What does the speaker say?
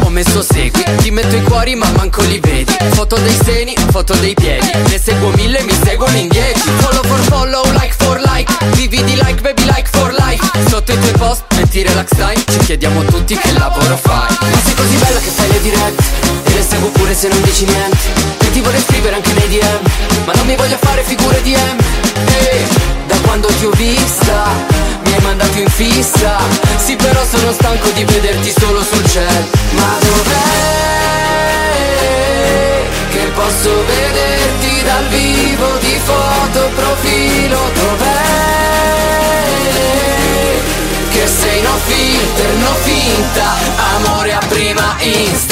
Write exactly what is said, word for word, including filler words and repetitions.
ho messo segui, ti metto i cuori ma manco li vedi. Foto dei seni, foto dei piedi, ne seguo mille, mi seguono in dieci. Follow for follow, like for like, vivi di like, baby like for life. Sotto i tuoi post, metti relax time, ci chiediamo tutti che lavoro fai. Ma sei così bella che fai le dirette, e le seguo pure se non dici niente. E ti vorrei scrivere anche nei D M, ma non mi voglio fare figure di M. Ehi, da quando ti ho vista, mi hai mandato in fissa. Sì, però sono stanco di vederti solo sul cielo. Ma dov'è che posso vederti dal vivo, di foto, profilo? Dov'è che sei no filter, no finta, amore a prima insta?